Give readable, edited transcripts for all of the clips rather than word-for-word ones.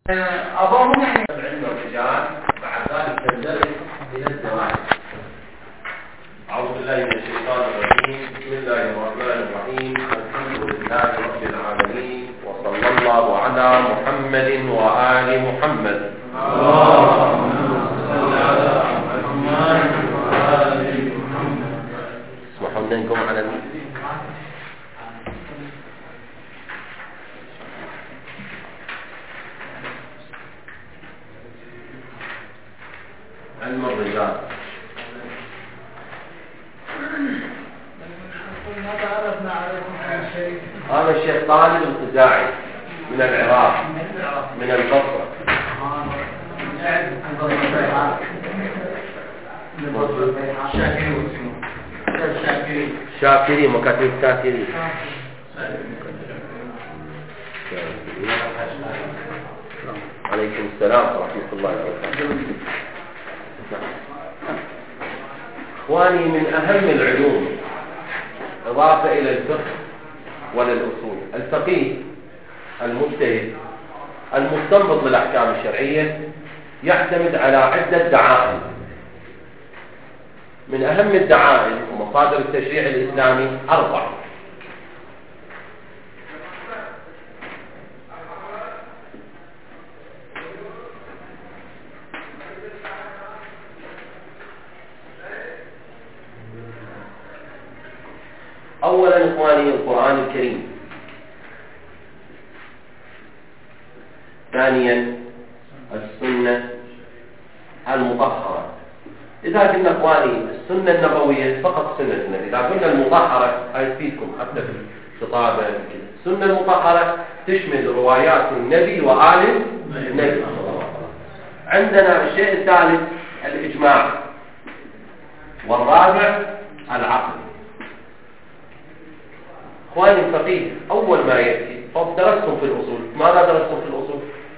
أظن يعني العلم والرجال بعد ذلك تندرج إلى الزواج. أعوذ بالله من الشيطان الرجيم. بسم الله الرحمن الرحيم. الحمد لله رب العالمين، وصلى الله على محمد وآل محمد. اللهم صل على محمد وآل محمد. اسمحوا لنا على علم الرجال. هذا الشيخ طالب الخزاعي من العراق، من البصرة. شاكري مكاتب شاكري. عليكم السلام ورحمة الله وبركاته. إخواني، من أهم العلوم إضافة إلى الفقه وللأصول الفقيه المجتهد المستنبط للأحكام الشرعية يعتمد على عدة دعائم. من أهم الدعائم ومصادر التشريع الإسلامي 4. أولا إخواني القرآن الكريم. ثانيا السنة المطهرة. إذا قلنا إخواني السنة النبوية فقط سنة النبي، إذا قلنا المطهرة هيفيدكم حتى في الخطابة. السنة المطهرة تشمل روايات النبي وآل النبي صلى الله عليه وسلم. عندنا الشيء الثالث الإجماع، والرابع العقل. إخواني الفقيه أول ما يأتي درستم في الأصول. ماذا درستم في الأصول؟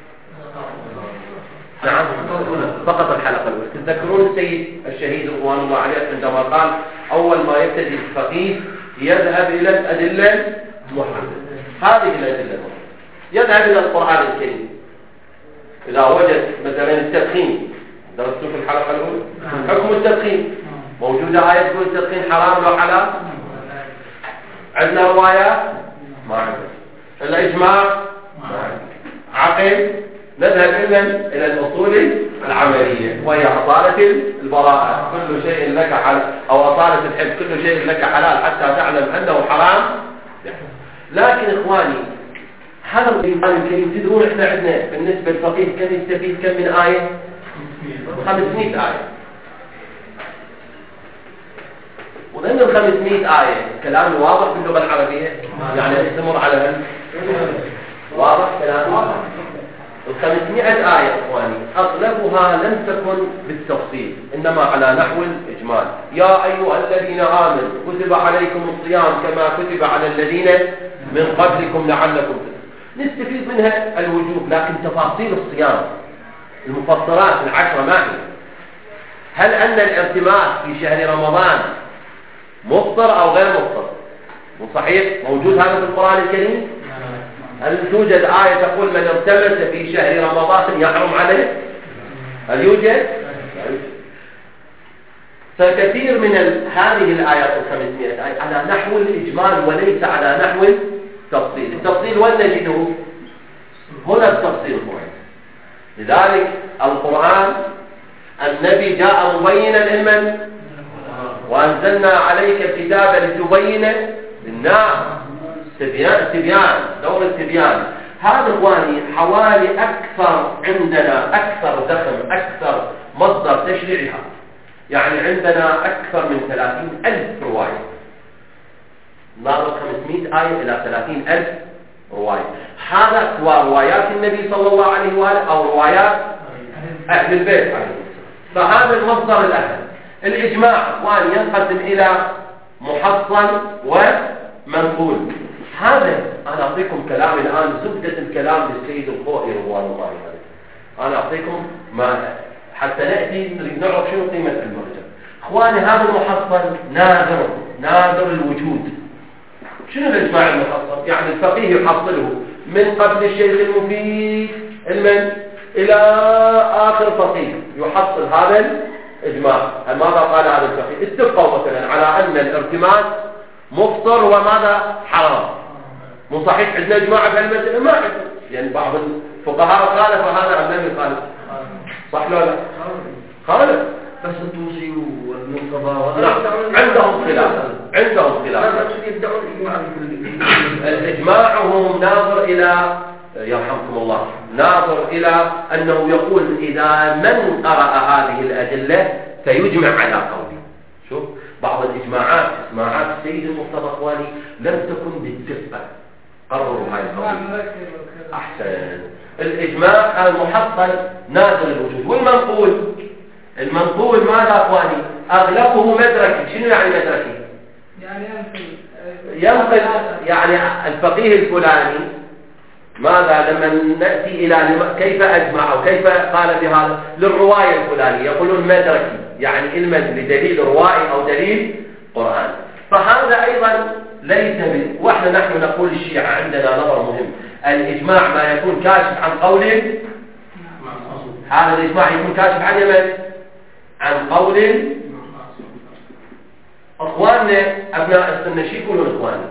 نعم فقط الحلقة الأولى. تذكرون السيد الشهيد رضوان الله عليه عندما قال أول ما يبتدي الفقيه يذهب إلى الأدلة المحددة. هذه الأدلة المحددة يذهب إلى القرآن الكريم. إذا وجد مثلا التدخين، درستم في الحلقة الأولى حكم التدخين، موجودة آية تقول التدخين حرام لو حلال؟ عندنا روايات؟ ما عندنا. الإجماع؟ ما عندنا. عقل؟ نذهب إلى الأصول العملية، وهي أصالة البراءة، كل شيء لك حلال، أو أصالة الحب، كل شيء لك حلال حتى تعلم أنه حرام. لكن إخواني هذا القرآن الكريم تدرون إحنا عندنا بالنسبة للفقيه كم يستفيد كم من آية؟ 500 آية. وذن 500 آية كلام واضح باللغة العربية، يعني استمر على واضح كلام. 500 آية إخواني أغلبها لم تكن بالتفصيل، إنما على نحو الإجمال. يا أيها الذين آمنوا كتب عليكم الصيام كما كتب على الذين من قبلكم لعلكم نستفيد منها الوجوب، لكن تفاصيل الصيام المفطرات 10 ما هي؟ هل أن الارتباط في شهر رمضان مفطر أو غير مفطر؟ صحيح موجود هذا في القرآن الكريم؟ هل توجد آية تقول من ارتبس في شهر رمضان يحرم عليه؟ هل يوجد؟ فكثير من هذه الآيات 500 آية على نحو الإجمال وليس على نحو التفصيل. التفصيل وين نجده؟ هنا التفصيل هو. لذلك القرآن النبي جاء مبينا لمن؟ وأنزلنا عليك الكتاب لتبين للناس. تبيان، دور التبيان. هذا إخواني حوالي عندنا أكثر دخم، أكثر مصدر تشريعها، يعني عندنا أكثر من 30,000 رواية. ناظر 500 آية إلى 30,000 رواية. هذا سواء روايات النبي صلى الله عليه وآله أو روايات أهل البيت عليه السلام. فهذا المصدر الأهم. الإجماع وأن ينقسم إلى محصل ومنقول. هذا أنا أعطيكم كلام الآن، زبدة الكلام للسيد الخوئي رضوان الله عليه. أنا أعطيكم ما حتى نأتي نعرف شنو قيمة المرجع. إخواني هذا المحصل نادر الوجود. شنو الإجماع المحصل؟ يعني الفقيه يحصله من قبل الشيخ المفيد المن إلى آخر فقيه يحصل هذا الإجماع. ماذا قال هذا الفقيه؟ اتفقوا مثلا على أن الارتماس مفطر وماذا حرام. مو صحيح عندنا إجماع بهالمسألة؟ ما عندنا، يعني بعض الفقهاء خالف هذا أم لم يخالف؟ صح ولا لا؟ خالف. بس الطوسي والمرتضى نعم عندهم خلاف، عندهم خلاف. يدعون إجماعهم ناظر إلى، يرحمكم الله، ناظر إلى أنه يقول إذا من قرأ هذه الأدلة فيجمع على قوله. شوف بعض الإجماعات، إجماعات السيد المرتضى إخواني لم تكن بالدقة، قرروا هاي القضية. أحسن. الإجماع المحصل نازل الوجود. والمنقول، المنقول ماذا أخواني؟ أغلبه مدركي. شنو يعني مدركي؟ يعني ينقل يعني الفقيه الفلاني ماذا لما نأتي إلى كيف أجمع أو كيف قال بهذا للرواية الفلانية يقولون مدركي، يعني علما بدليل روائي أو دليل قرآن. فهذا أيضا ليس وإحنا نحن نقول الشيعة عندنا نظر مهم، الإجماع ما يكون كاشف عن قول، هذا الإجماع يكون كاشف عن يمن عن قول. أخواننا أبناء السنة شو يقولون إخواننا؟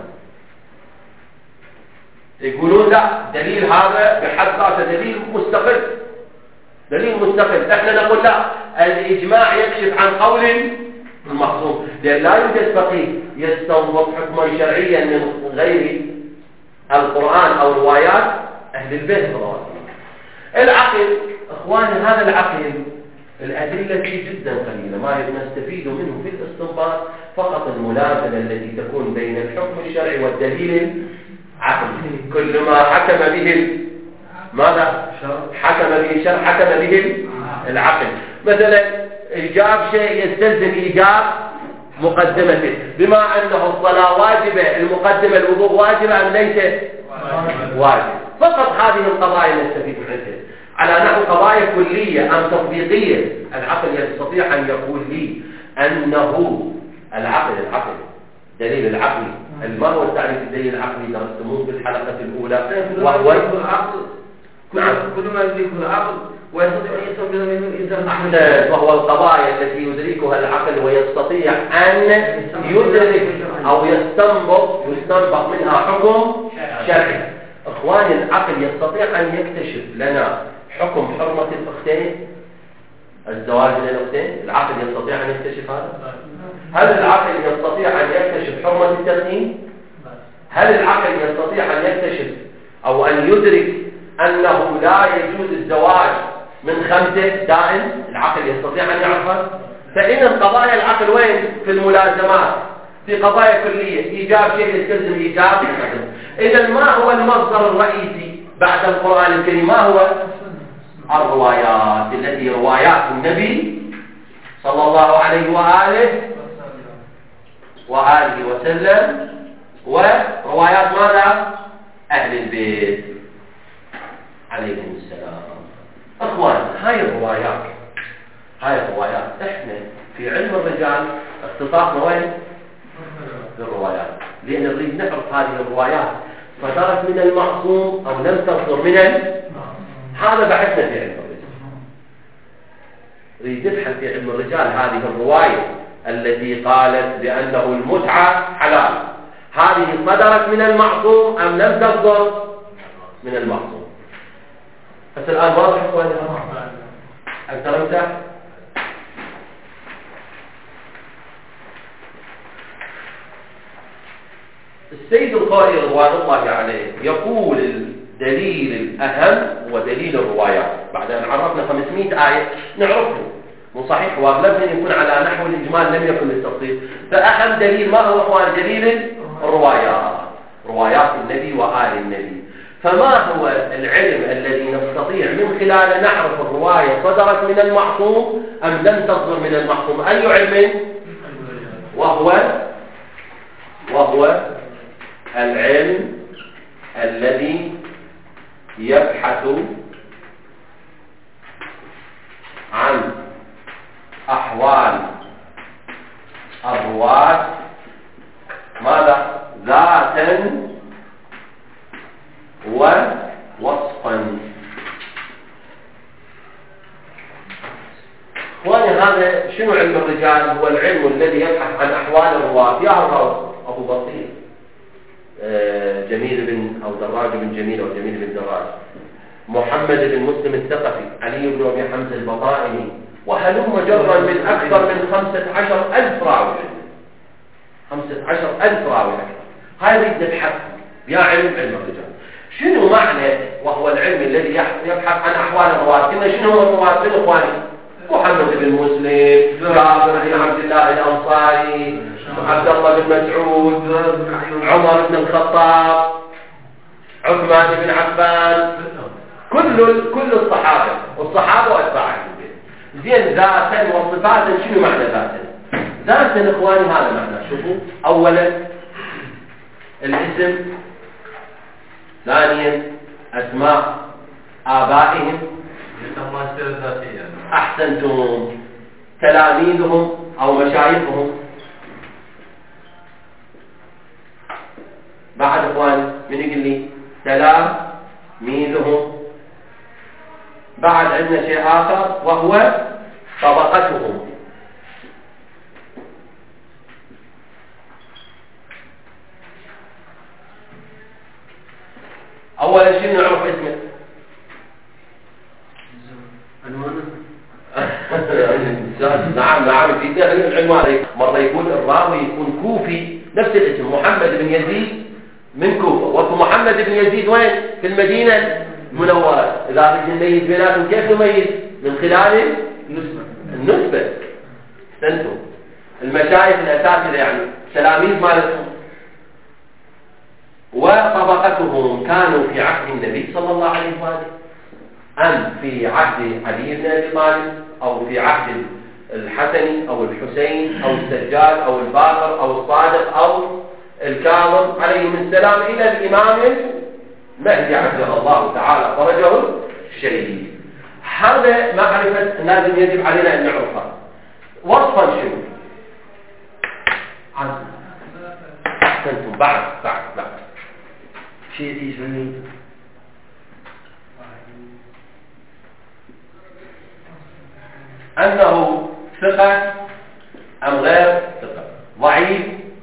يقولون لا، دليل هذا بحد ذاته دليل مستقل، دليل مستقل. احنا نقول لا، الإجماع يكشف عن قول المعصوم، لأن لا يوجد فقيه يستنبط حكما شرعيا من غير القرآن أو روايات أهل البيت صلى الله عليه وسلم. العقل إخواني، هذا العقل الأدلة فيه جدا قليلة، ما نستفيد منه في الاستنباط فقط الملازمة التي تكون بين الحكم الشرعي والدليل العقلي. كل ما حكم به ماذا؟ حكم به الشرع، حكم به العقل. مثلا إيجاب شيء يستلزم إيجاب مقدمته، بما أنه الصلاة واجبة المقدمة الوضوء واجبة أم ليس واجب. فقط هذه القضايا نستفيد منها على نحو قضايا كلية أم تطبيقية. العقل يستطيع أن يقول لي أنه العقل دليل العقل. ما هو التعريف الدليل العقلي درستموه في الحلقة الأولى؟ وهو العقل. نعم، كل ما يدركه العقل ويستطيع أن يستنبط منه الإنسان أحسن. وهو القضايا التي يدركها العقل ويستطيع أن يدرك أو يستنبط منها حكم شرعي. إخواني العقل يستطيع أن يكتشف لنا حكم حرمة الأختين، الزواج من الأختين. العقل يستطيع أن يكتشف هذا؟ هل العقل يستطيع أن يكتشف حرمة التسنين؟ هل العقل يستطيع أن يكتشف أو أن يدرك أنه لا يجوز الزواج من 5 دائم؟ العقل يستطيع أن يعرفها؟ فإن قضايا العقل وين؟ في الملازمات، في قضايا كلية، إيجاب شيء يستلزم إيجاب. إذا ما هو المصدر الرئيسي بعد القرآن الكريم؟ ما هو؟ الروايات، التي روايات النبي صلى الله عليه وآله وسلم، وروايات ماذا؟ أهل البيت عليهم السلام. أخوان هاي الروايات إحنا في علم الرجال اختصاصنا وين؟ بالروايات، لأن نريد نعرف هذه الروايات صدرت من المعصوم أو لم تصدر من هذا بحثنا في علم الرجال. نريد نبحث في علم الرجال هذه الرواية التي قالت بأنه المتعة حلال، هذه صدرت من المعصوم أم لم تصدر من المعصوم؟ بس الآن واضح إخواني؟ أكثر امتى؟ السيد القائل رضوان الله عليه يقول الدليل الأهم هو دليل الروايات. بعد أن عرفنا 500 آية نعرفه، مو صحيح؟ وأغلبنا يكون على نحو الإجمال لم يكن للتفصيل. فأهم دليل ما هو أخوان؟ دليل الروايات، روايات النبي وآل النبي. فما هو العلم الذي نستطيع من خلاله نعرف الرواية صدرت من المعصوم أم لم تصدر من المعصوم؟ أي علم؟ وهو العلم الذي يبحث عن أحوال الرواة ماذا؟ ذاتا ووصفا. إخواني هذا شنو علم الرجال؟ هو العلم الذي يبحث عن أحوال الرواة. يا الراوي أبو بصير جميل بن أو دراج بن جميل أو جميل بن دراج، محمد بن مسلم الثقفي، علي بن أبي حمزة البطائني، وهلم جرا من أكثر من 15,000 راوي. 15,000 راوي أكثر. هذه نبحث يا علم الرجال. شنو معنى وهو العلم الذي يبحث عن أحوال الرواة؟ كنا شنو هو الرواة من إخواني؟ محمد بن مسلم، جابر بن عبد الله الأنصاري، عبد الله بن مسعود، عمر بن الخطاب، عثمان بن عفان، كل الصحابة والصحابة وأتباعهم. زين ذاتا وصفاتا. شنو معنى ذاتا؟ ذاتا إخواني هذا معنى. شوفوا، أولا الاسم، ثانيا أسماء آبائهم، أحسنتم، تلاميذهم أو مشايخهم. بعد إخواني من يقول لي تلاميذهم. بعد عندنا شيء آخر وهو طبقتهم. أولا شنو نعرف اسمه؟ نعم في داخل العنوان. مرة يكون الراوي يكون كوفي نفس الاسم، محمد بن يزيد من كوفة، وفي محمد بن يزيد وين؟ في المدينة المنورة. إذا بدنا نميز بيناتهم كيف نميز؟ من خلال النسبة. استنتم المشايخ الأساتذة يعني تلاميذ مالتهم. وطبقتهم كانوا في عهد النبي صلى الله عليه وآله أم في عهد علي بن أبي طالب أو في عهد الحسن أو الحسين أو السجاد أو الباقر أو الصادق أو الكاظم عليهم السلام إلى الإمام المهدي عجل الله تعالى فرجه الشريف. هذا معرفة لازم يجب علينا أن نعرفها. وصفا شنو؟ أحسنتم. بعد شيء يسميه أنه ثقة أم غير ثقة، ضعيف،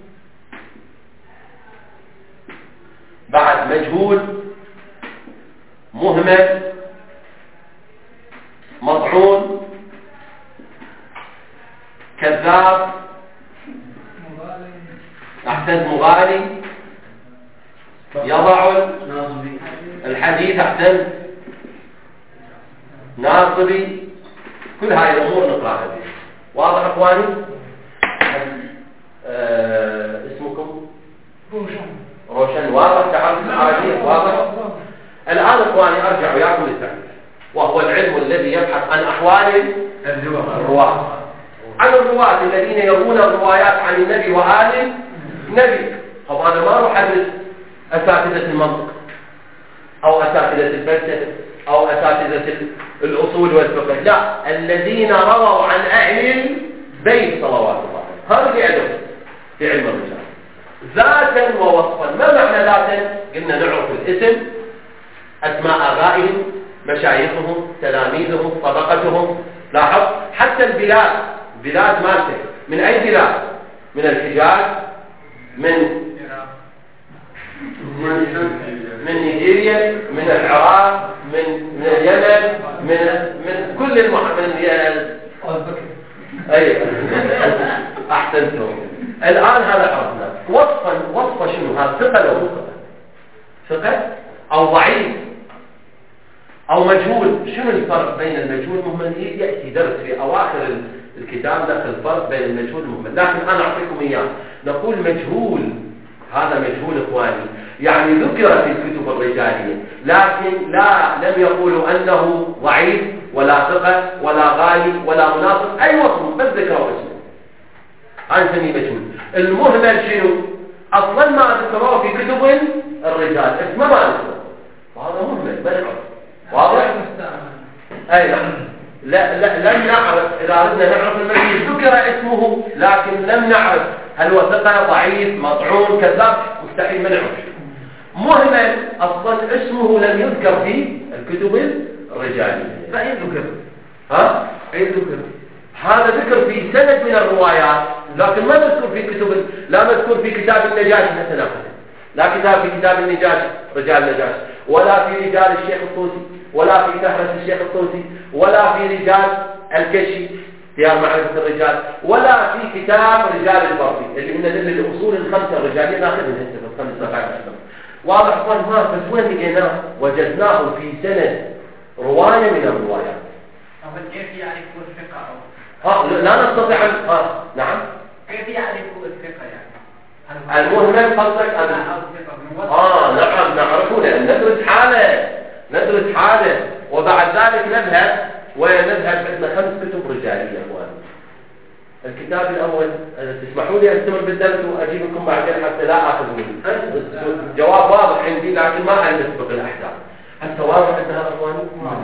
بعد مجهول، مهمل، مطعون، كذاب، أحسن مغالي، يضع الحديث، أحسن ناصبي. كل هاي الأمور نقرأها به. واضح أخواني؟ اسمكم؟ روشن. واضح؟ تعرف العربية؟ واضح؟ الآن أخواني أرجع وياكم للتعريف، وهو العلم الذي يبحث عن أحوال الرواة، عن الرواة الذين يروون الروايات عن النبي وآل النبي. طب أنا ما أروح أدرس أساتذة المنطق أو أساتذة الفلسفة أو أساتذة الأصول والفقه، لا، الذين رووا عن أهل البيت صلوات الله. هذا اللي عندهم في علم الرجال ذاتا ووصفا. ما معنى ذاتا؟ قلنا نعرف الاسم، أسماء آبائهم، مشايخهم، تلاميذهم، طبقتهم. لاحظ حتى البلاد مالته من أي بلاد؟ من الحجاز، من نيجيريا، من العراق، من اليمن، من كل من ايوه احسنتم. الان هذا عرفنا. وصفه شنو؟ هذا ثقه لو ثقه او ضعيف او مجهول. شنو الفرق بين المجهول والمهمل؟ ياتي درس في اواخر الكتاب داخل الفرق بين المجهول والمهمل، لكن انا اعطيكم اياه. نقول مجهول، هذا مجهول اخواني، يعني ذكر في الكتب الرجالية لكن لم يقولوا أنه ضعيف ولا ثقة ولا غالي ولا مناصب، أي وصف بس ذكروا اسمه، هذا نسميه مجهول. المهمل شنو؟ أصلا ما ذكروه في كتب الرجال، اسمه ما ذكروه، وهذا مهمل ما نعرف. واضح؟ أي نعم. لم نعرف. إذا أردنا نعرف المجهول ذكر اسمه لكن لم نعرف هل هو ثقة، ضعيف، مطعون، كذاب، مستحيل ما نعرف. مهمل أصلا اسمه لم يذكر في الكتب الرجالية. فأين ذكر؟ ها؟ أين ذكر؟ هذا ذكر في سند من الروايات، لكن ما مذكور في كتب، لا مذكور في كتاب النجاشي مثلا، لا كتاب في كتاب النجاشي رجال النجاشي، ولا في رجال الشيخ الطوسي، ولا في نهرة الشيخ الطوسي، ولا في رجال الكشي ديار معرفة الرجال، ولا في كتاب رجال البرقي اللي من الأصول الخمسة الرجالية ناخذهم هسه في الخمس صفحات. واضح اخوان؟ بس وين لقيناه؟ وجدناه في سند رواية من الروايات. كيف يعرفوا الثقة؟ لا نستطيع أن نعم. كيف يعرفوا الثقة يعني؟ المهمل قصدك؟ نعم نعرفه، لأن ندرس حاله وبعد ذلك نذهب عندنا 5 كتب رجالية أخوان. الكتاب الأول تسمحوا لي أستمر بالدرس وأجيب لكم بعدين حتى لا أخذ منه جواب واضح عندي، لكن ما عندي سبق الأحداث. حتى واضح عند هذا أخواني؟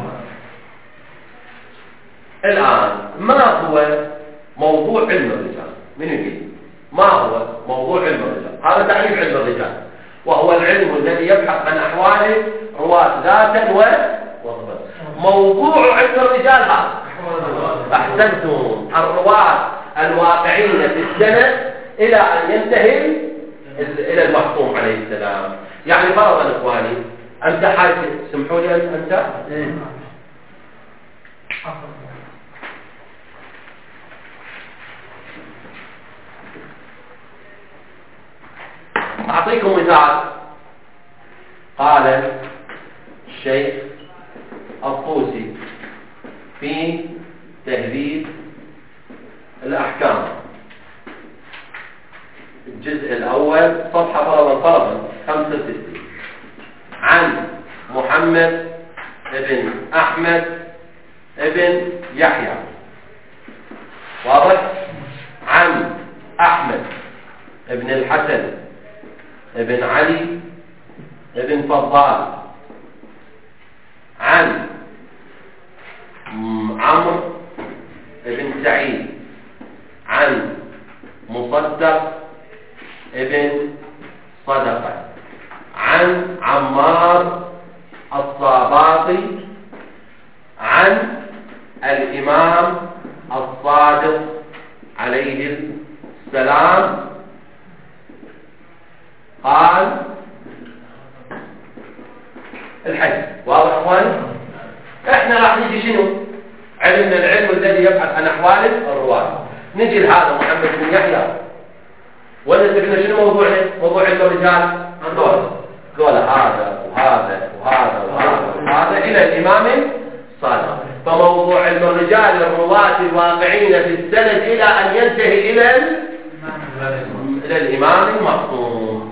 الآن ما هو موضوع علم الرجال؟ من يقول ما هو موضوع علم الرجال؟ هذا تعريف علم الرجال، وهو العلم الذي يبحث عن أحوال رواة ذاتا وصفا. موضوع علم الرجال هذا أحسنتم، الرواة الواقعين في السنة إلى أن ينتهي إلى المحكوم عليه السلام. يعني فرضا إخواني أنت حاج، سمحوا لي أنت أعطيكم مثال. قال الشيخ الطوسي في تهذيب الأحكام الجزء الأول صفحة فرضا 65 عن محمد ابن أحمد ابن يحيى، واضح؟ عن أحمد ابن الحسن ابن علي ابن فضال، عن عمرو ابن سعيد، عن مصدق ابن صدقة، عن عمار الصاباطي، عن الإمام الصادق عليه السلام قال الحج. واضح اخواني؟ احنا راح نجي شنو؟ علمنا العلم الذي يبحث عن احوال الرواة. نجي لهذا محمد بن يحيى ونسبنا شنو موضوعنا؟ موضوع علم الرجال قول هذا وهذا وهذا وهذا وهذا الى الامام الصادق. فموضوع علم الرجال الرواة الواقعين في السند الى ان ينتهي الى الامام المعصوم.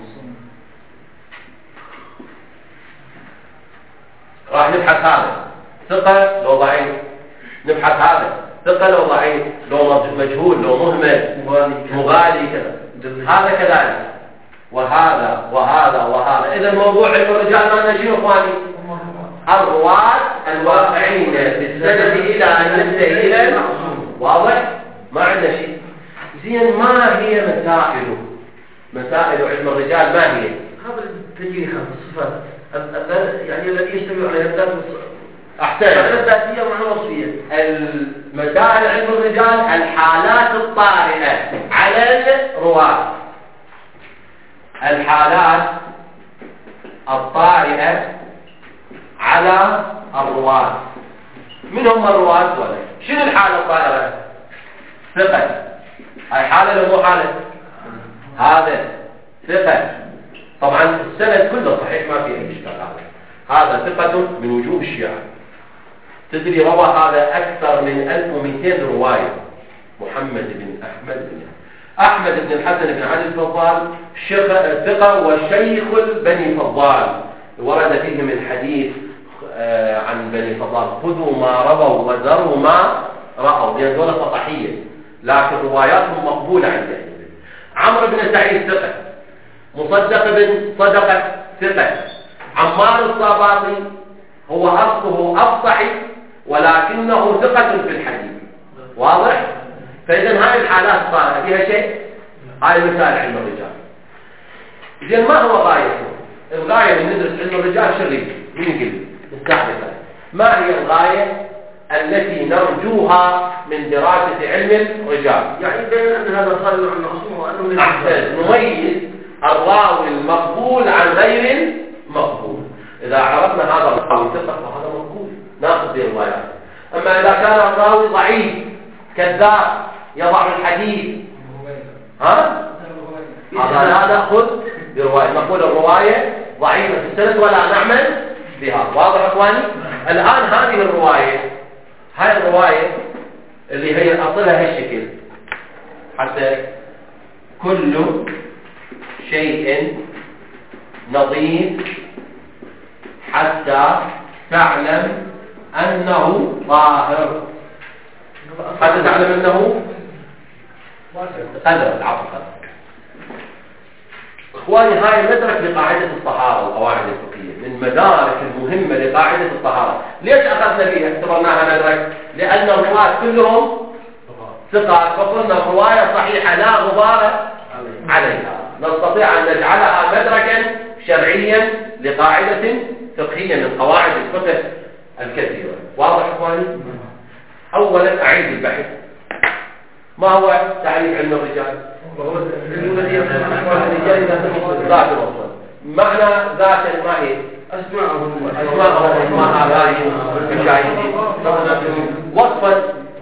راح نبحث هذا ثقة لو ضعيف، نبحث هذا ثقة لو ضعيف، لو مجهول، لو مهمل، مغالي كذا، هذا كذلك، وهذا وهذا وهذا. إذا موضوع علم الرجال ما شنو اخواني؟ الرواة الواقعين في السند الى ان ينتهي الى المعصوم. واضح؟ ما عندنا شيء. زين، ما هي مسائل علم الرجال؟ ما هي؟ هذا تجري 5 صفات يعني الذي يشتمل على الذات أحسن الذاتية ومعنى وصفية. المسائل علم الرجال الحالات الطارئة على الرواة، الحالات الطارئة على الرواة. من هم الرواة ولا شنو الحالة الطارئة؟ ثقة، هاي حالة لو مو حالة؟ هذا ثقة. طبعا السند كله صحيح ما فيه أي إشكال. هذا ثقة من وجوه الشيعة. تدري روى هذا أكثر من 1200 رواية. محمد بن أحمد بن الحسن بن علي الفضال ثقة وشيخ بني فضال، ورد فيهم الحديث عن بني فضال خذوا ما رووا وذروا ما رأوا، لأن دولة سطحية لكن رواياتهم مقبولة عند عمرو بن سعيد ثقة، مصدق بن صدقة ثقة، عمار الصاباطي هو أصله أفصحي ولكنه ثقة في الحديث. واضح؟ فإذا هاي الحالات صار فيها شيء، هاي مسائل علم الرجال. إذن ما هو غايته؟ الغاية من ندرس علم الرجال شريك. مين يقول؟ نستعرفها. ما هي الغاية التي نرجوها من دراسة علم الرجال. يعني بين أن هذا خارج عن المعصوم وأنه أحسن، نميز الراوي المقبول عن غير المقبول. إذا عرفنا هذا الراوي ثقة فهذا مقبول ناخذ برواياته. أما إذا كان الراوي ضعيف كذاب يضع الحديث هذا لا نأخذ برواية، نقول الرواية ضعيفة في السند ولا نعمل بها. واضح أخواني؟ الآن هذه الرواية، هاي الرواية اللي هي أصلها هالشكل، حتى كل شيء نظيف حتى تعلم أنه ظاهر، حتى تعلم أنه قدر العفو. إخواني هاي مدرك لقاعدة الطهارة والقواعد الفقهية، من مدارك المهمة لقاعدة الطهارة. ليش أخذنا فيها اعتبرناها مدرك؟ لأن الرواة كلهم ثقات، فقلنا الرواية صحيحة لا غبار عليها، نستطيع أن نجعلها مدركا شرعيا لقاعدة فقهية من قواعد الفقه الكثيرة. واضح إخواني؟ أولا أعيد البحث. ما هو تعريف علم الرجال؟ ذات الوصف. معنى ذات ما هي؟ أسماءهم وأسماء آبائهم والمشاهدين. وصفا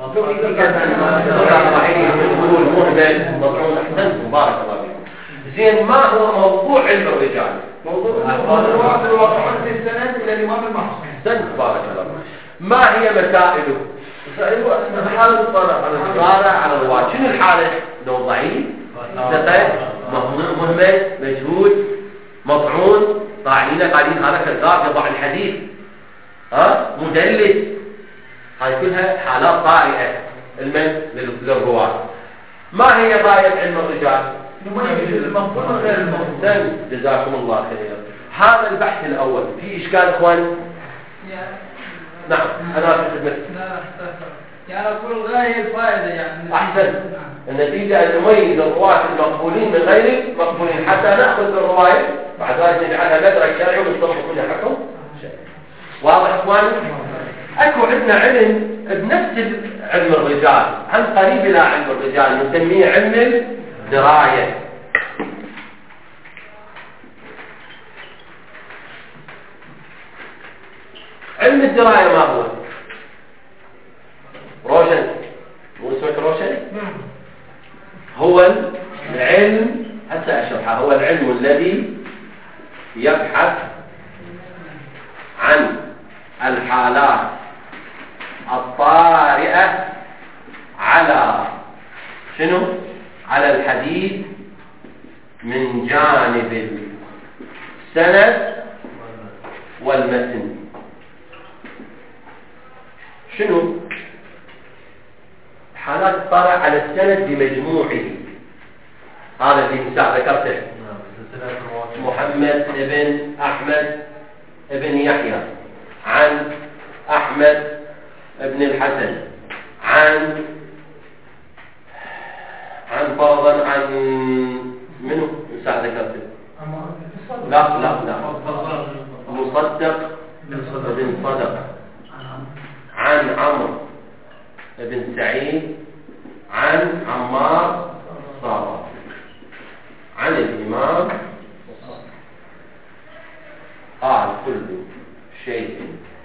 صحيح مجهول مهمل مطعون. أحسنت، مبارك الله فيكم. زين، ما هو موضوع علم الرجال؟ موضوع الواقع في السند إلى الإمام المحصن. أحسنت، مبارك الله. ما هي مسائله؟ حالة الطارئ على الرواة. شنو الحالة؟ لو ضعيف، مهمل، مجهول، مطعون، قاعدين هذا كذاب يضع الحديث، مدلس. هاي كلها حالات طارئة للرواة. ما هي غاية علم الرجال؟ نميز المقبول غير المقبول. جزاكم الله خير. هذا البحث الأول. في إشكال إخوان؟ نعم، أنا في خدمتك. يعني أقول الغاية الفائدة يعني. أحسن. النتيجة أن نميز الرواة المقبولين من غير المقبولين حتى نأخذ الرواية بعد ذلك نجعلها مدرك شرعي ونطبق منها حكم شرعي. واضح إخواني؟ أكو عندنا علم بنفس علم الرجال، عن قريب إلى علم الرجال، نسميه علم الدراية. علم الدراية ما هو؟ روشن، مو اسمك روشن؟ هو العلم، هسه أشرحه، هو العلم الذي يبحث عن الحالات الطارئة على شنو؟ على الحديث من جانب السند والمتن. شنو؟ حالات الطارئة على السند بمجموعه. هذا اللي مثال ذكرته، محمد ابن أحمد ابن يحيى عن أحمد ابن الحسن عن فرضا عن منو مثال ذكرته؟ لا مصدق ابن صدق عن عمرو ابن سعيد عن عمار الصادق عن الإمام قال كل شيء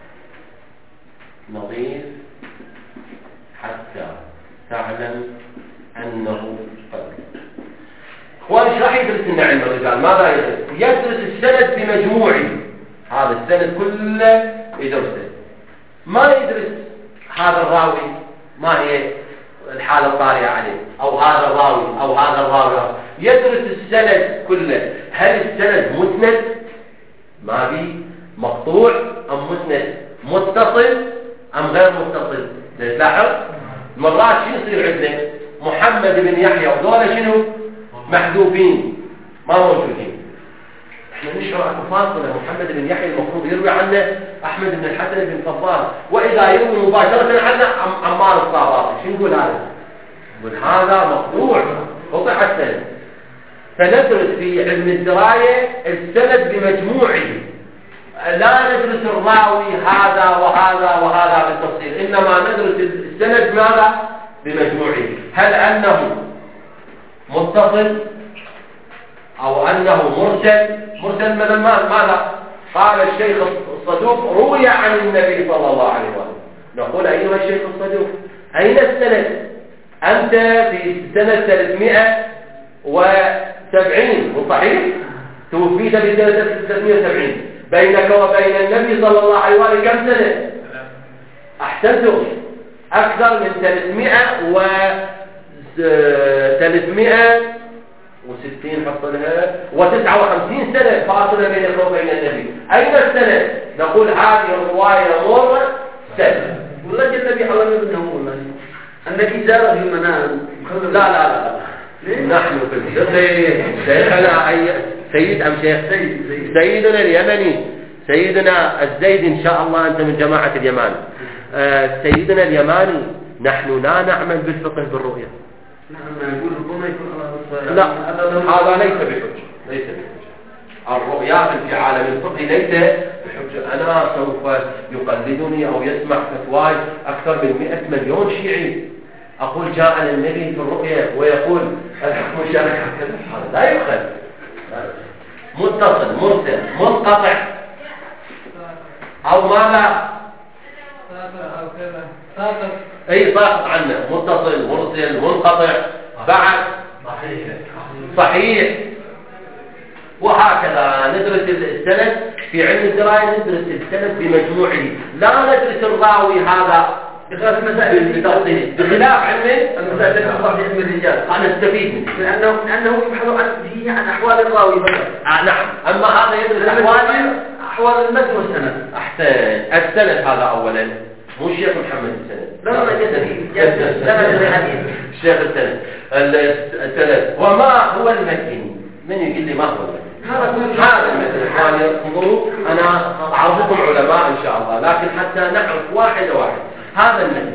نظيف حتى تعلم أنه قدر. اخواني ايش راح يدرس لنا علم الرجال؟ ماذا يدرس؟ يدرس السند بمجموعه، هذا السند كله يدرسه. ما يدرس هذا الراوي ما هي الحالة الطارئة عليه، أو هذا الراوي أو هذا الراوي. يدرس السند كله. هل السند مسند ما بي مقطوع أم مسند، متصل أم غير متصل؟ تلاحظ مرات شو يصير عندنا؟ محمد بن يحيى وذولا شنو؟ محذوفين ما موجودين. احنا نشعر أن فاصلة. محمد بن يحيى المفروض يروي عنه أحمد بن الحسن بن فضال، وإذا يروي مباشرة عنه عمار الصاباطي. شو نقول هذا؟ نقول هذا مقطوع، قطع السند. فندرس في علم الدراية السند بمجموعه، لا ندرس الراوي هذا وهذا وهذا بالتفصيل، إنما ندرس السند ماذا؟ بمجموعه، هل أنه متصل أو أنه مرسل؟ مرسل مثلا ماذا؟ قال الشيخ الصدوق روي عن النبي صلى الله عليه وسلم، نقول أيها الشيخ الصدوق أين السند؟ أنت في سنة 370 صحيح؟ توفيت بسنة 370، بينك وبين النبي صلى الله عليه وسلم كم سنة؟ أحسنتم، أكثر من 360 حصلها و59 سنة فاصلة بينك وبين النبي. أين السنة؟ نقول هذه الرواية مرسلة. والله النبي حوالي منه النبي زار في المنام. لا نحن في شيخنا سيد أم شيخ؟ سيدنا اليمني، سيدنا الزيد إن شاء الله أنت من جماعة اليمان. سيدنا اليماني نحن لا نعمل بالفقه بالرؤية. لا هذا ليس بحجة، ليس بحجة. الرؤيا في عالم الفقه ليس بحجة. أنا سوف يقلدني أو يسمع فتواي أكثر من 100 مليون شيعي أقول جاءنا النبي في الرؤيا ويقول الحكم شرك هكذا، هذا لا يؤخذ. متصل مرسل منقطع أو ماذا؟ أي ساقط عنه، متصل مرسل منقطع بعد صحيح. وهكذا ندرس السند في علم الدراية، ندرس السند بمجموعه، لا ندرس الراوي هذا بخلاف المسائل بالتفصيل، بخلاف علم المسائل علم الرجال. أنا استفيد منه لأنه يبحث عن أحوال الراوي مثلا. نعم، أما هذا يدرس أحوال المتن والسند. أحسن. السند هذا أولا، مو الشيخ محمد السند، لا الشيخ السند. وما هو المتن؟ من يقول لي ما هو المتن؟ هذا المتن. إخواني انظروا، أنا أعرفكم علماء إن شاء الله، لكن حتى نعرف واحد هذا المتن.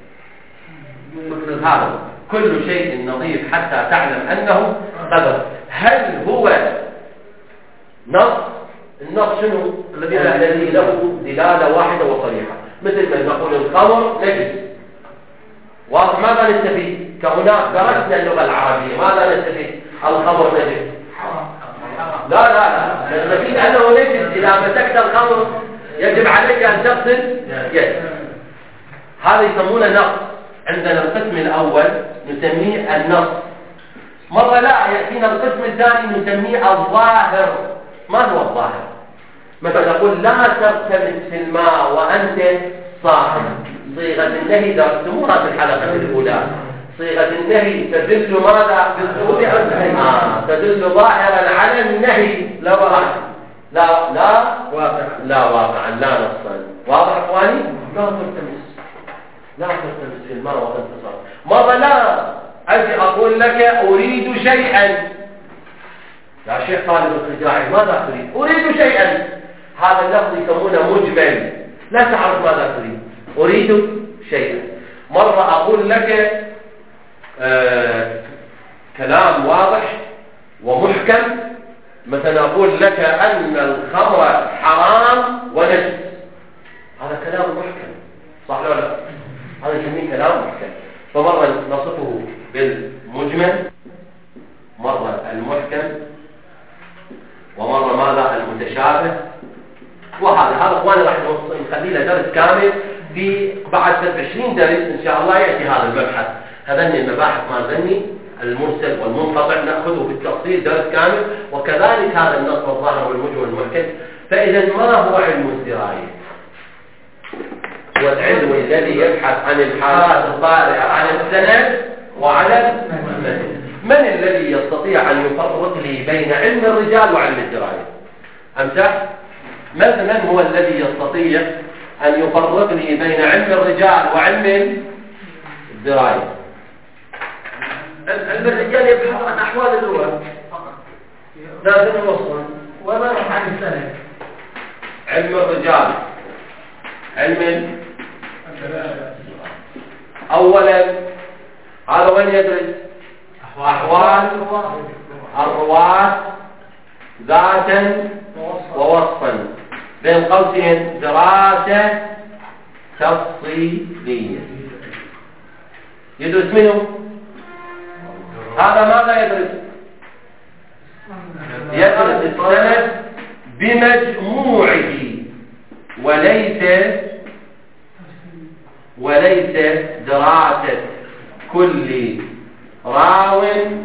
هذا كل شيء نظيف حتى تعلم أنه قدر. هل هو نص؟ النص شنو؟ الذي له دلالة واحدة وصريحة، مثل ما نقول الخمر نجس. واضح؟ ماذا نستفيد؟ كهناك درسنا اللغة العربية، ماذا نستفيد؟ الخمر نجس. لا نستفيد أنه نجس. إذا مسكت الخمر يجب عليك أن تغسل يدك. هذا يسمونه نص. عندنا القسم الأول نسميه النص. مرة لا يأتينا القسم الثاني نسميه الظاهر. ما هو الظاهر؟ مثلا نقول لا تغتمس في الماء وأنت صاحب. صيغة النهي درستموها في الحلقة الأولى. صيغة النهي تدل ماذا؟ تدل ظاهرا على النهي لا واقعا. لا واقعا، لا نصا. واضح اخواني؟ لا تغتمس في الماء وأنت صاحب. مرة لا أجي أقول لك أريد شيئا. يا شيخ طالب الخزاعي ماذا تريد؟ أريد شيئا. هذا اللفظ يسمونه مجمل، لا تعرف ماذا تريد. أريد شيئا. مرة أقول لك كلام واضح ومحكم، مثلا أقول لك أن الخمر حرام ونجس، هذا كلام محكم، صح ولا لا؟ هذا نسميه كلام محكم. فمرة نصفه بالمجمل، مرة المحكم، ومرة ماذا؟ المتشابه. وهذا اخواني راح نخلي له درس كامل في بعد 20 درس ان شاء الله ياتي هذا المبحث. هذني المباحث مالني المرسل والمنقطع ناخذه بالتفصيل درس كامل، وكذلك هذا النص والظاهر والمجمل والمحكم. فاذا ما هو علم الدرايه؟ هو العلم الذي يبحث عن الحالات الطارئه على السند وعلى المتن. من الذي يستطيع ان يفرق لي بين علم الرجال وعلم الدرايه؟ امسح. من هو الذي يستطيع أن يفرق لي بين علم الرجال وعلم الدراية؟ علم الرجال يبحث عن أحوال اللغة ذات الوصل ويبحث عن السند. علم الرجال علم أولا هذا وين يدرس؟ أحوال الرواة ذاتا ووصفا بين قوسين دراسة تفصيلية. يدرس منه هذا ماذا يدرس؟ يدرس السند بمجموعه وليس دراسة كل راو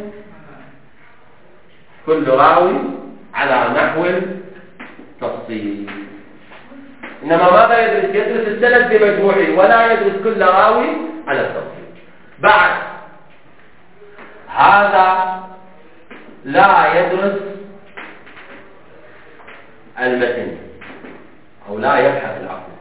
على نحو تفصيل. إنما ماذا يدرس؟ يدرس السند بمجموعه ولا يدرس كل راوي على التفصيل. بعد هذا لا يدرس المتن أو لا يبحث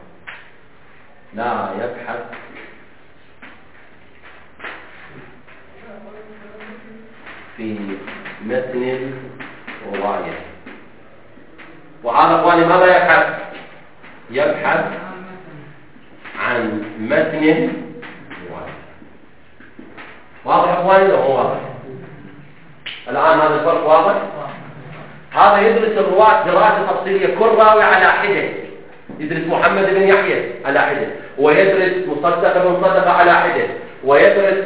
في متن الرواية. وهذا أخواني ماذا يبحث عن متن الرواية. واضح أخواني ولا مو واضح؟ الآن هذا الفرق واضح؟ هذا يدرس الرواة دراسة تفصيلية، كل راوي على حدة. يدرس محمد بن يحيى على حدة، ويدرس مصدق بن صدق على حدة، ويدرس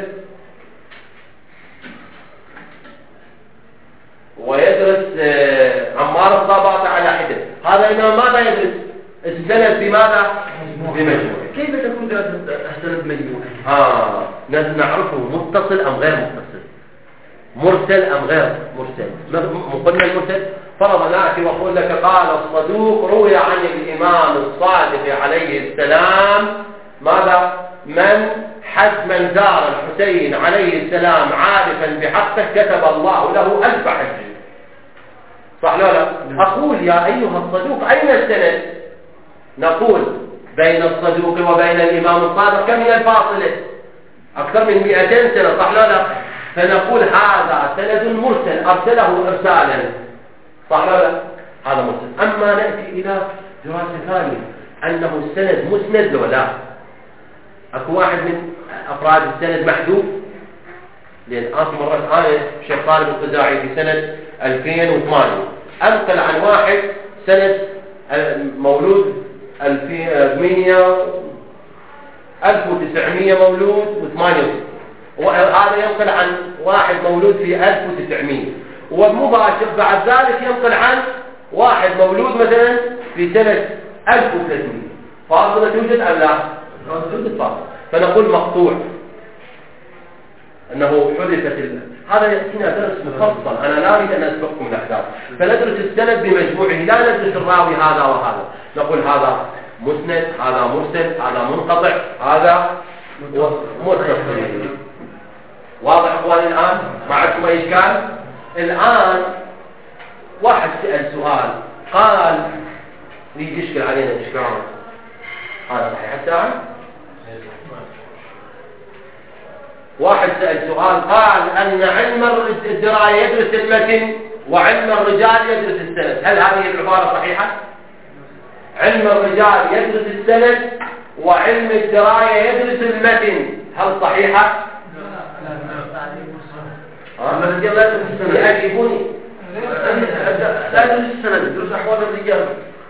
عمار الضباط على حدة. هذا إنما ماذا يدرس؟ السند بماذا؟ بمجموعة. كيف تكون دراسة السند بمجموعة؟ نعرفه متصل أم غير متصل، مرسل أم غير مرسل. قلنا المرسل فرضا نأتي وأقول لك قال الصدوق روي عن الإمام الصادق عليه السلام ماذا؟ من زار الحسين عليه السلام عارفا بحقه كتب الله له 1000 حج. صح لا لا؟ أقول يا أيها الصدوق أين السند؟ نقول بين الصدوق وبين الإمام الصادق كم هي الفاصلة؟ أكثر من 200 سنة. صح لا لا؟ فنقول هذا سند مرسل أرسله إرسالا. صح لا لا؟ هذا مرسل. أما نأتي إلى دراسة ثانية أنه السند مسند لو لا، أكو واحد من أفراد السند محذوف. لأن آخر مرة أنا الشيخ طالب الخزاعي في سنة 2008 أنقل عن واحد سنة مولود 1900 مولود و68، وهذا ينقل عن واحد مولود في 1900، ومباشر بعد ذلك ينقل عن واحد مولود مثلا في سنة 1300. فاصلة توجد أم لا؟ توجد فاصلة. فنقول مقطوع أنه حدثت هذا يأتينا درس مفصل. أنا لا أريد أن أسبقكم الأحداث. فندرس السند بمجموعه، لا ندرس الراوي هذا وهذا. نقول هذا مسند، هذا مرسل، هذا منقطع، هذا متصل. واضح أخواني الآن؟ ما عندكم أي إشكال؟ الآن واحد سأل سؤال قال يجي يشكل علينا إشكال. هذا صحيح الساعة؟ واحد سأل سؤال قال أن علم الدراية يدرس المتن وعلم الرجال يدرس السند. هل هذه العبارة صحيحة؟ علم الرجال يدرس السند وعلم الدراية يدرس المتن، هل صحيحة؟ الرجال لا يدرس السند. يعجبوني لا يدرس السند، يدرس أحوال الرجال.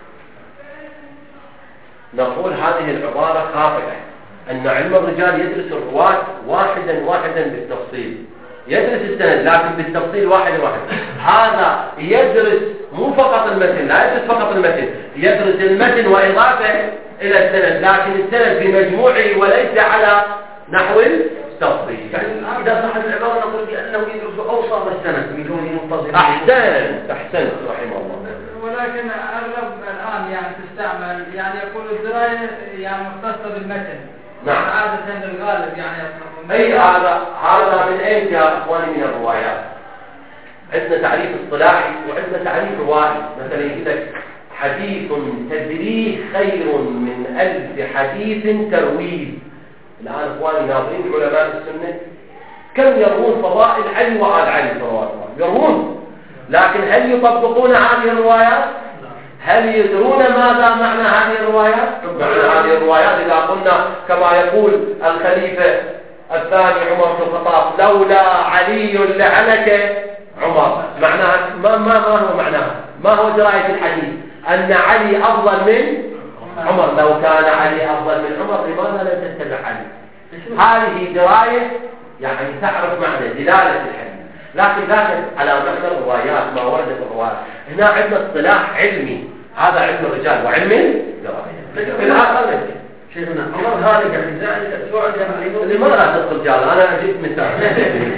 نقول هذه العبارة خاطئة. أن علم الرجال يدرس الرواة واحدا بالتفصيل، يدرس السند لكن بالتفصيل واحد. هذا يدرس مو فقط المتن، لا يدرس فقط المتن، يدرس المتن وإضافة إلى السند، لكن السند بمجموعه وليس على نحو التفصيل. يعني إذا صحت العبارة نقول بأنه يدرس أوصاف السند من دون منتظم. أحسنت رحمه الله. ولكن أغلب الآن يعني تستعمل يعني يقول الدراية يعني مختصة بالمتن. نعم. عادة الغالب يعني أي هذا من أين جاء أخواني؟ من الروايات. عندنا تعريف اصطلاحي وعندنا تعريف روائي. مثلا يقول لك حديث تدريه خير من 1000 حديث ترويه. الآن أخواني ناظرين علماء السنة كم يروون فضائل علي وآل علي صلوات الله، يروون، لكن هل يطبقون هذه الروايات؟ هل يدرون ماذا معنى هذه الروايات؟ معنى هذه الروايات إذا قلنا كما يقول الخليفة الثاني عمر بن الخطاب لولا علي لعنك عمر، معناها ما هو معناها؟ ما هو دراية الحديث؟ أن علي أفضل من عمر. لو كان علي أفضل من عمر لماذا لا تتبع علي؟ هذه دراية يعني تعرف معنى دلالة الحديث، لكن ذاك على معنى الروايات ما وردت الروايات. هنا عندنا اصطلاح علمي، هذا علم الرجال وعلم الدراية. الآخر شيخنا عمر هذا يعني زائد سؤال اللي ما لا تدخل رجال، أنا جبت مثال.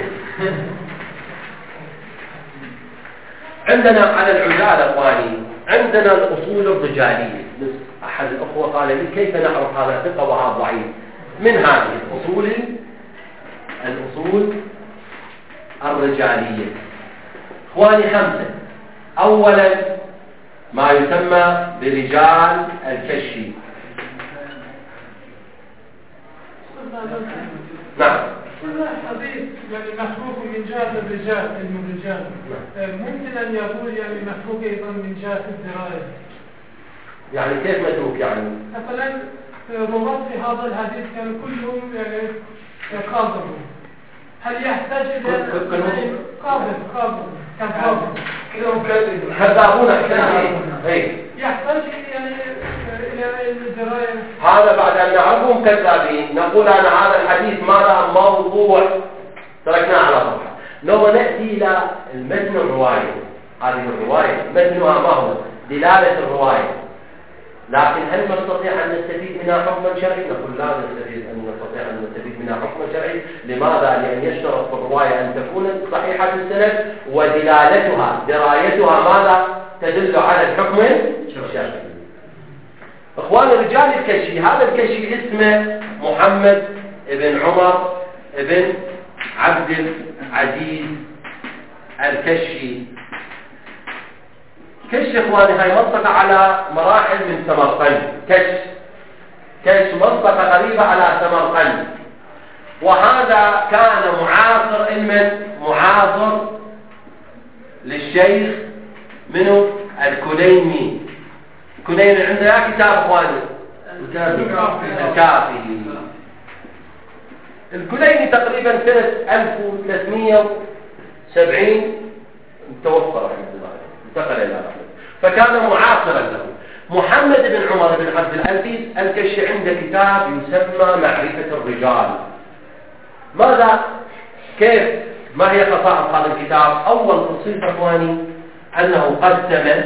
عندنا على العجالة أخواني عندنا الأصول الرجالية. أحد الأخوة قال لي كيف نعرف هذا ثقة وهذا ضعيف؟ من هذه الأصول الرجالية أخواني 5. أولا ما يسمى برجال الكشي. نعم. الحديث يعني مفروق من جهة الرجال علم الرجال، ممكن أن يقول يعني مفروق أيضا من جهة الدراية. يعني كيف متروك يعني؟ مثلا رواة في هذا الحديث كانوا كلهم يعني قاضبون، هل يحتاج إلى قاضب كلهم كذب كذابون يحتاج يعني إلى الدراية؟ هذا بعد أن نعرفهم كذابين نقول أن هذا الحديث ماذا موضوع تركناه على صفحة. لو نأتي إلى المتن الرواية، هذه الرواية متنها ما هو؟ دلالة الرواية، لكن هل نستطيع أن نستفيد منها حكما شرعي؟ نقول لا نستطيع أن نستفيد منها حكما شرعي. لماذا؟ لأن يشترط في الرواية أن تكون صحيحة السند ودلالتها درايتها ماذا؟ تدل على الحكم الشرعي. إخوان رجال الكشي، هذا الكشي اسمه محمد ابن عمر ابن عبد العزيز الكشي. كش إخواني هاي منطقة على مراحل من سمرقند. كش منطقة قريبة على سمرقند، وهذا كان معاصر للشيخ منه الكليني. الكليني عنده كتاب إخواني الكافي. الكليني تقريبا سنة 1370 توفى رحمه الله، انتقل إلى رحمه، فكان معاصرا له. محمد بن عمر بن عبد العزيز الكشي عنده كتاب يسمى معرفة الرجال. ماذا؟ كيف؟ ما هي خصائص هذا الكتاب؟ أول خصيصة إخواني أنه قسم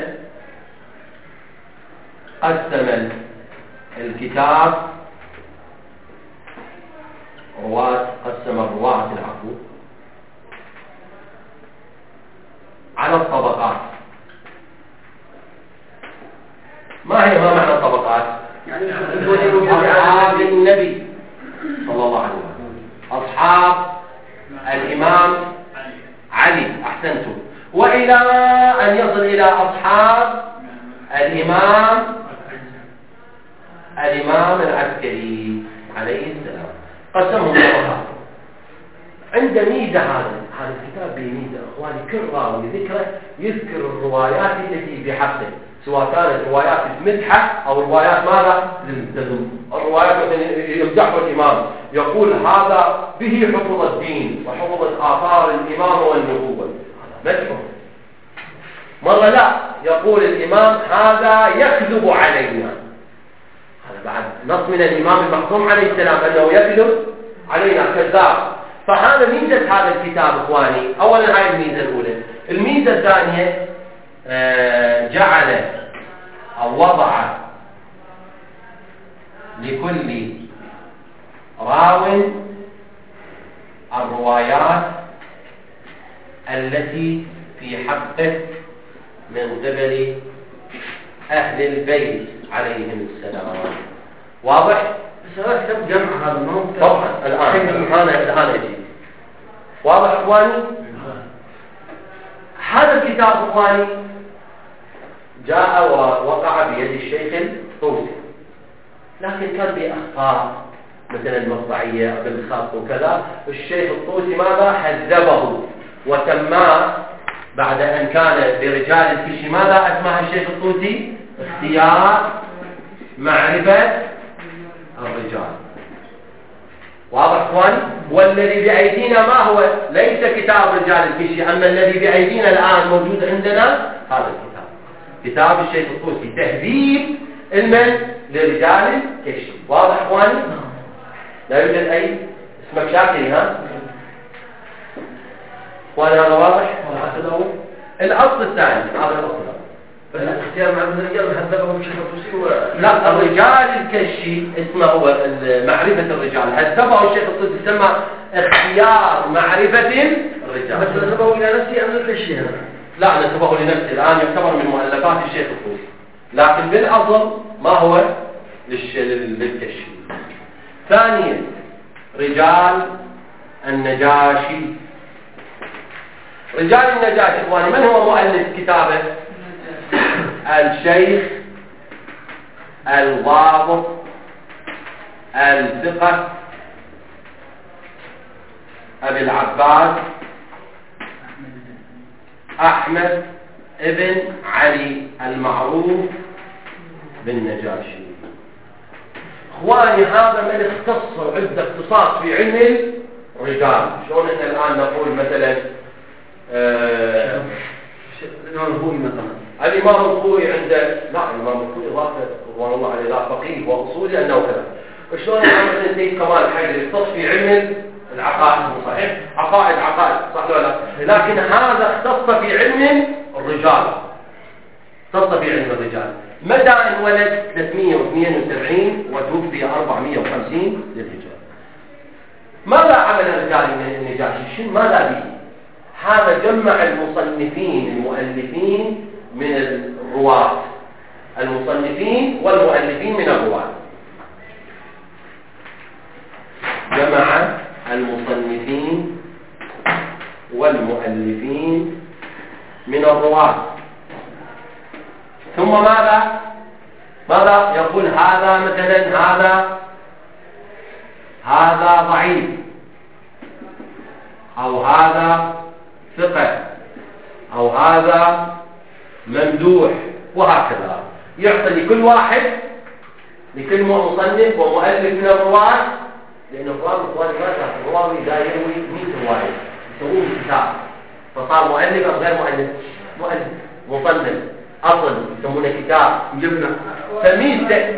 الكتاب قسم الرواة العفو على الطبقات. ما معنى الطبقات؟ يعني أصحاب النبي صلى الله عليه وسلم، أصحاب الإمام علي، أحسنتم، وإلى أن يصل إلى أصحاب الإمام العسكري عليه السلام. قسمهم طبقات. عند ميزة هذا الكتاب بميزة إخواني، كل راوي ذكره يذكر الروايات التي بحقه، سواء كانت روايات مدحة أو روايات ماذا؟ الروايات مثلا يمدحه الإمام يقول هذا به حفظ الدين وحفظ آثار الإمام والنبوة، هذا مدحه. مرة لا، يقول الإمام هذا يكذب علينا، هذا بعد نص من الإمام المعصوم عليه السلام أنه يكذب علينا، كذاب. فهذا ميزة هذا الكتاب إخواني. أولا هاي الميزة الأولى. الميزة الثانية جعل أو وضع لكل راو الروايات التي في حقه من قبل أهل البيت عليهم السلام. واضح؟ بس هذا كتاب جمع هذا الموضوع طبعا الآن يجي. واضح إخواني؟ هذا الكتاب إخواني جاء ووقع بيد الشيخ الطوسي، لكن كان بأخطاء مثلا المطبعية بالخط وكذا. الشيخ الطوسي ماذا؟ حذبه وسماه بعد أن كان برجال الكشي ماذا أسماه الشيخ الطوسي؟ اختيار معرفة الرجال. واضح إخواني؟ والذي بأيدينا ما هو؟ ليس كتاب رجال الكشي، أما الذي بأيدينا الآن موجود عندنا هذا الكتاب. كتاب الشيخ الطوسي تهذيب المن لرجال الكشي. واضح اخواني؟ لا يوجد اي اسمك شاكري ها اخواني؟ هذا واضح؟ الاصل الثاني هذا الاصل بس الاختيار مع الرجال هذبهم الشيخ الطوسي لا الرجال الكشي اسمه هو معرفة الرجال. هذبه الشيخ الطوسي يسمى اختيار معرفة الرجال. بس نسبه الى نفسي ام للكشي هذا؟ لا نسبه لنفسه الآن يعتبر من مؤلفات الشيخ الطوسي، لكن بالأصل ما هو للكشي. ثانيا رجال النجاشي. رجال النجاشي إخواني من هو مؤلف كتابه؟ الشيخ الضابط الثقة أبي العباس أحمد ابن علي المعروف بالنجاشي. إخواني هذا من اختص وعنده اختصاص في علم الرجال. شلون إحنا الآن نقول مثلا الإمام الخوئي مثلا الإمام الخوئي عنده لا الإمام الخوئي ضافه رضوان الله عليه لا فقيه وأصولي أنه كذا. شلون مثلا سيد كمال حيدر يختص في علم العقائد صحيح؟ عقائد صح ولا لا؟ لكن هذا اختص في علم الرجال. اختص في علم الرجال. متى انولد؟ 372 وتوفي 450 للهجرة. ماذا عمل رجال النجاشي؟ ماذا به؟ هذا جمع المصنفين المؤلفين من الرواة. المصنفين والمؤلفين من الرواة. جمع المصنفين والمؤلفين من الرواة. ثم ماذا يقول؟ هذا مثلا هذا ضعيف أو هذا ثقة أو هذا ممدوح وهكذا. يعطي لكل واحد لكل مصنف ومؤلف من الرواة، لأن الراوي ما شاف الراوي لا يروي 100 رواية يسوون كتاب فصار مؤلف أو غير مؤلف مصنف أصل يسمونه كتاب جبنا تمييز.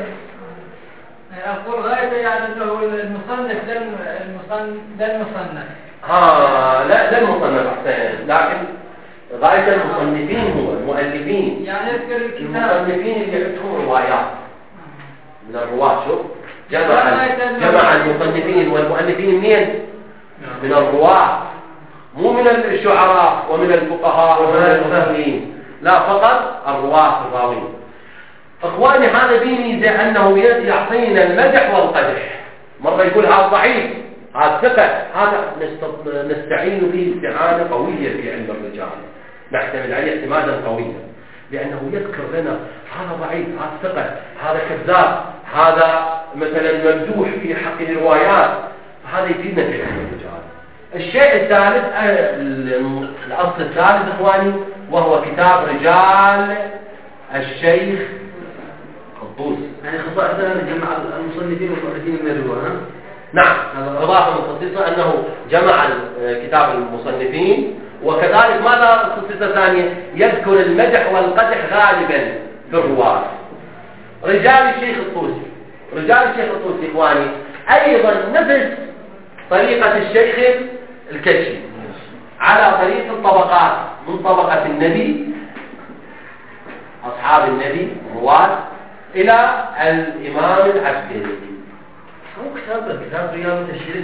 أقول غايته يعني أنه المصنف ده المصنف لا المصنف أحسن، لكن غاية المصنفين هو المؤلفين يعني يذكر الكتاب المصنفين اللي عندهم روايات من الرواة. شوف جمع المصنفين والمؤلفين منين؟ من الرواة، مو من الشعراء ومن الفقهاء ومن المفسرين، لا فقط الرواة الراوين. اخواني هذا به ميزه انه يعطينا المدح والقدح. مره يقول هذا ضعيف هذا ثقه، هذا نستعين به استعانه قويه في علم الرجال، نعتمد عليه اعتمادا قويا، لانه يذكر لنا هذا ضعيف هذا ثقه هذا كذاب هذا مثلا ممدوح في حق الروايات. هذا يفيدنا في علم الرجال. الشيء الثالث الاصل الثالث اخواني وهو كتاب رجال الشيخ الطوسي. يعني خصائص جمع المصنفين والمؤلفين من الرواة. نعم إضافة مخصصة أنه جمع كتاب المصنفين، وكذلك ماذا خصيصة ثانية؟ يذكر المدح والقدح غالبا في الرواة. رجال الشيخ الطوسي إخواني أيضا نفس طريقة الشيخ الكشي على طريقة الطبقات، من طبقة النبي أصحاب النبي الرواة إلى الإمام العسكري. هو كتاب رياض التشريع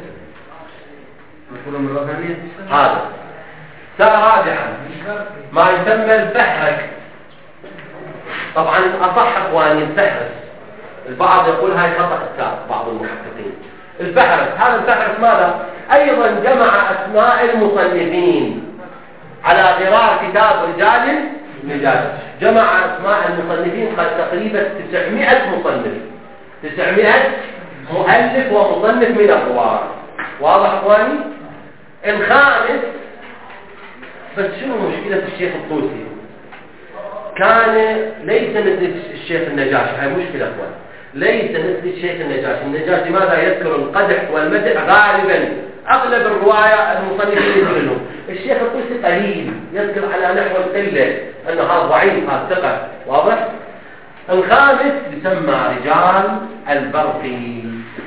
نقول مرة ثانية. هذا رابعا ما يسمى الفهرس. طبعا أصح أخواني الفهرس، البعض يقول هاي خطأ كتاب بعض المحققين. الفهرس هذا الفهرس ماذا؟ أيضا جمع أسماء المصنفين على غرار كتاب رجال النجاشي. جمع أسماء المصنفين تقريبا 900 مصنف، 900 مؤلف ومصنف من الرواة. واضح اخواني؟ الخامس بس شنو مشكلة الشيخ الطوسي؟ كان ليس مثل الشيخ النجاشي. هاي مشكلة اخواني، ليس مثل الشيخ النجاشي. النجاشي ماذا يذكر؟ القدح والمدح غالبا أغلب الرواية المصنفين يقولون الشيخ الطوسي قليل يذكر على نحو القلة أنه هذا ضعيف هذا ثقة. واضح؟ الخامس يسمى رجال البرقي.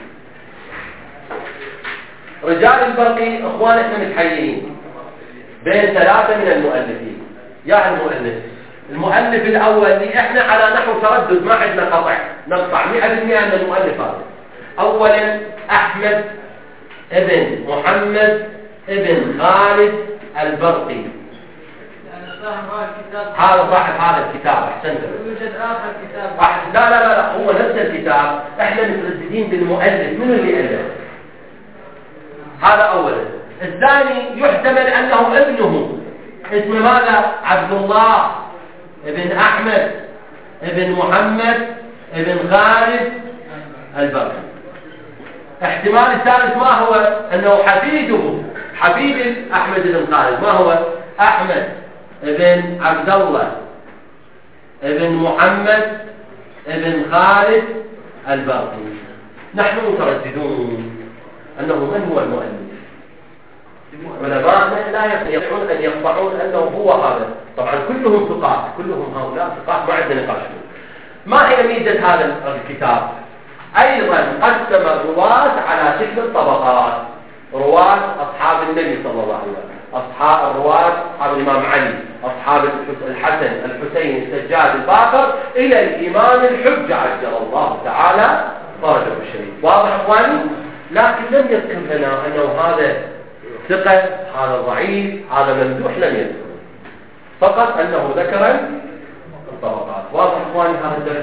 رجال البرقي اخوان احنا متحيرين بين ثلاثة من المؤلفين. يا المؤلف الاول اللي احنا على نحو تردد ما عندنا قطع نقطع 100% ان المؤلف هذا. اولا احمد ابن محمد ابن خالد البرقي. هذا صاحب هذا الكتاب. احسنت. يوجد اخر كتاب. لا هو نفس الكتاب. احنا مترددين بالمؤلف من اللي الف. هذا اولا. الثاني يحتمل انه ابنه اسمه ماذا؟ عبد الله ابن احمد ابن محمد ابن خالد البرقي. احتمال الثالث ما هو؟ انه حفيد احمد بن خالد. ما هو؟ احمد ابن عبد الله ابن محمد ابن خالد البرقي. نحن مترددون انه من هو المؤلف. علماءنا لا يستطيعون ان يقطعون انه هو هذا. طبعا كلهم ثقات، كلهم هؤلاء ثقات ما عندنا نقاش. ما هي ميزه هذا الكتاب؟ ايضا قسم الرواة على شكل الطبقات. رواة اصحاب النبي صلى الله عليه وسلم، اصحاب الرواة اصحاب الامام علي، اصحاب الحسن الحسين السجاد الباقر، الى الامام الحجة عجل الله تعالى فرجه الشريف. واضح اخواني؟ لكن لم يذكر لنا انه هذا ثقة هذا ضعيف هذا ممدوح، لم يذكر، فقط انه ذكر الطبقات. واضح اخواني هذا الدرس؟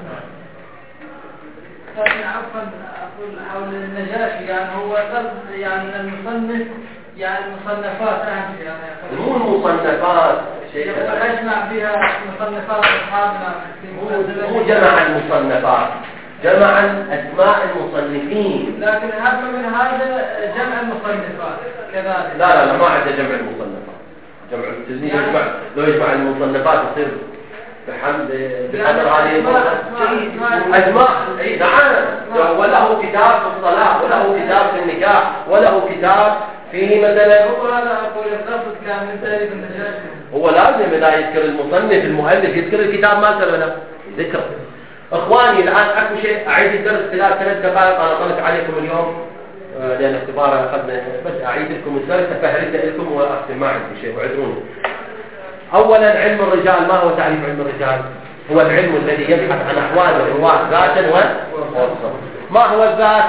عفوا اقول حول النجاشي، يعني هو قصد يعني المصنف يعني المصنفات اهم شيء يعني مو المصنفات شيء يجمع فيها مصنفات اصحابنا. مو جمع المصنفات، جمع اسماء المصنفين. لكن اهم من هذا جمع المصنفات كذلك. لا ما عنده جمع المصنفات. جمع التلميذ يجمع، لو يجمع المصنفات يصير بقدر هذه أسماء. اي نعم. وله كتاب في الصلاة، وله كتاب في النكاح، وله كتاب في مثلا. هو هذا اقول القصد كان من تاريخ النجاشي. هو لازم اذا يذكر المصنف المؤلف يذكر الكتاب ما سبنا ذكر. اخواني الان اكو شيء اعيد الدرس خلال 3 دقائق. انا طلبت عليكم اليوم لان اختبار اخذنا، بس اعيد لكم الدرس افهرته لكم واختم ما عندي شيء واعذروني. اولا علم الرجال. ما هو تعريف علم الرجال؟ هو العلم الذي يبحث عن احوال الرواة ذاتا ووصفا. ما هو الذات؟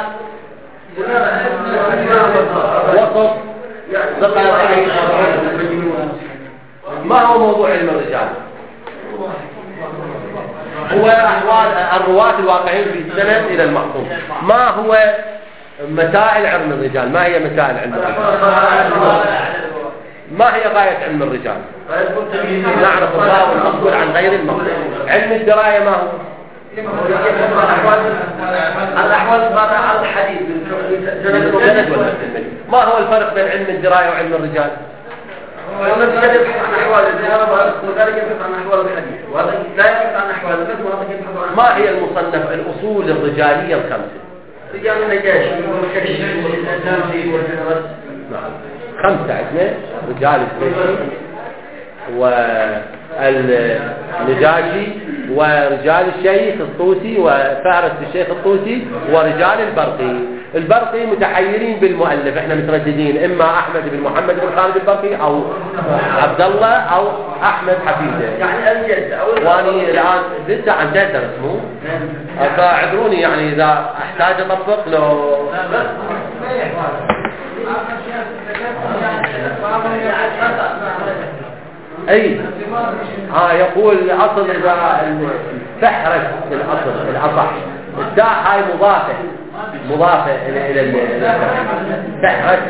وصف ما هو موضوع علم الرجال؟ هو احوال الرواة الواقعين في السند الى المحكوم. ما هو مسائل علم الرجال؟ ما هي مسائل علم الرجال؟ ما هي غاية علم الرجال؟ نعرف الراوي المقبول عن غير المقبول. علم الدراية ما هو؟ الأحوال الصالحة على الحديث سند ولا ما هو الفرق بين علم الدراية وعلم الرجال؟ والذي يبحث عن أحوال الرجال وذلك يبحث عن أحوال الحديث، وهذا لا يبحث عن أحوال الرجال وهذا يبحث عن. ما هي المصنف الأصول الرجالية الخمسة؟ رجال النجاشي والكشف والنجاشي والجنرس. نعم 5 عندنا: رجال الكشف والنجاشي ورجال الشيخ الطوسي وفارس الشيخ الطوسي ورجال البرقي. البرقي متحيرين بالمؤلف، احنا مترددين اما احمد بن محمد بن خالد البرقي او عبد الله او احمد حفيده. يعني الجد او واني الان لسه عن جدر اسمه، فاعذروني يعني اذا احتاج اطبق لو اي يقول الاصل اذا فحرس الاصل الاصح التاء هاي مضافه الى فحرس.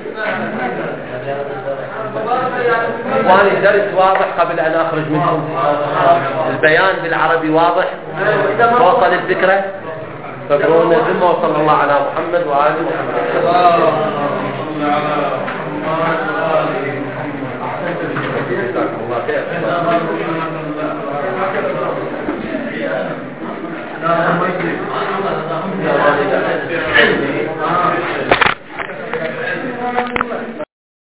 وانا الدرس واضح قبل ان اخرج منكم؟ البيان بالعربي واضح؟ وصل الفكره؟ فبرونا ثم وصلى الله على محمد وآله محمد.